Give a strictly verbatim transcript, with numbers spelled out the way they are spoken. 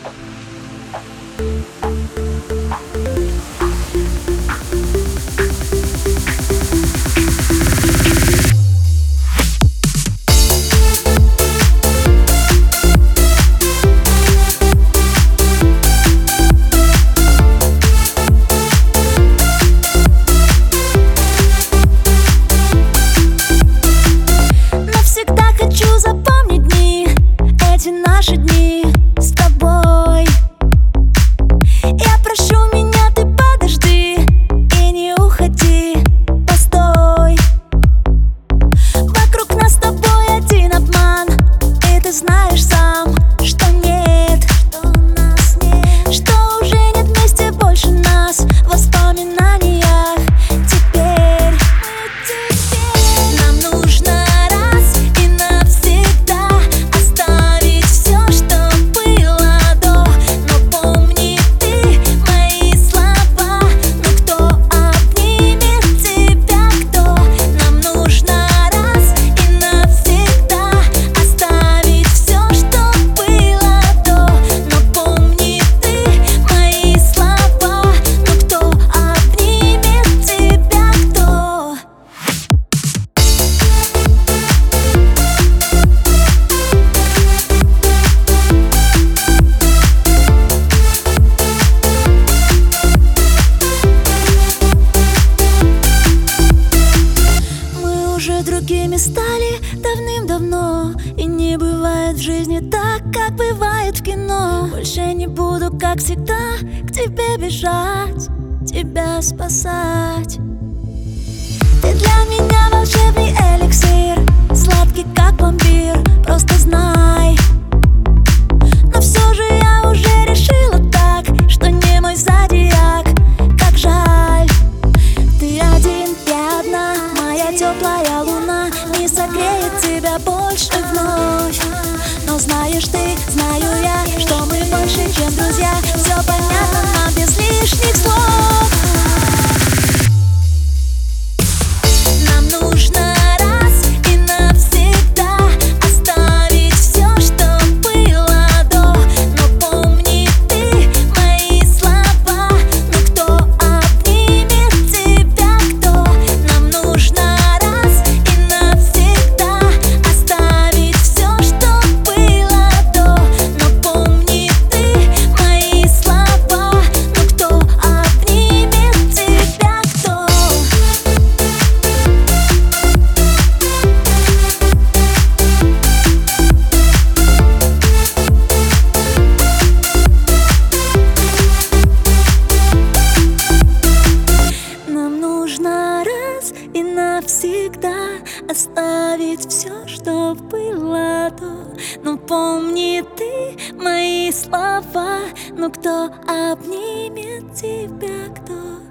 Наши дни с тобой. Я прошу меня, ты подожди и не уходи, постой. Вокруг нас с тобой один обман, и ты знаешь сам, что нет, что нас нет, что уже нет вместе больше нас в воспоминаниях. Теперь, теперь нам нужно раз и навсегда оставить все, что было до. Но помни ты мои слова, ну кто обнимет тебя, кто? Нам нужно раз и навсегда оставить все, что было до. Но помни ты мои слова, ну кто обнимет тебя, кто? Мы уже другими стали давным-давно, и не бывает в жизни так, как бывает в кино. Больше не буду, как всегда, к тебе бежать, тебя спасать. Ты для меня волшебный эликсир, сладкий как пломбир, просто знай. Но все же я уже решила так, что не мой зодиак. Как жаль, ты один, я одна, моя теплая луна не согреет тебя больше вновь. Но знаешь ты, знаю я, что мы больше, чем друзья. Все понятно, но без лишних слов. Нам нужно раз и навсегда оставить все, что было до. Но помни ты мои слова, ну кто обнимет тебя, кто? Нам нужно раз и навсегда оставить все, что было до. Но помни ты мои слова, ну кто обнимет тебя, кто? Нам нужно раз и навсегда оставить все, что было до. Но помни ты мои слова, ну кто обнимет тебя, кто?